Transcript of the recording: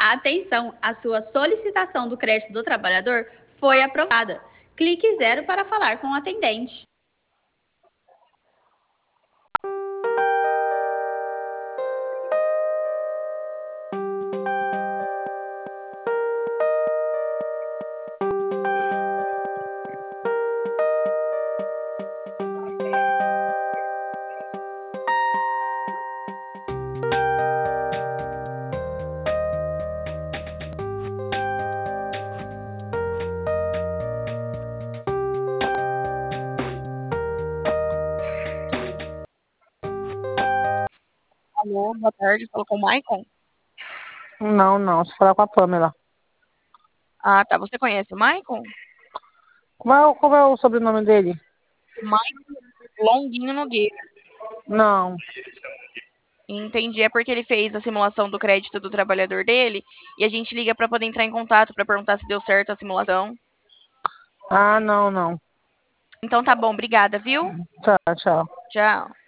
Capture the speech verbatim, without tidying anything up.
Atenção, a sua solicitação do crédito do trabalhador foi aprovada. Clique zero para falar com o atendente. Alô, boa tarde, falo com o Maicon? Não, não, você fala com a Pamela. Ah, tá. Você conhece o Maicon? Qual é, o- qual é o sobrenome dele? Maicon Longuinho Nogueira. Não. Entendi, é porque ele fez a simulação do crédito do trabalhador dele e a gente liga para poder entrar em contato para perguntar se deu certo a simulação. Ah, não, não. Então tá bom, obrigada, viu? Tchau, tchau. Tchau.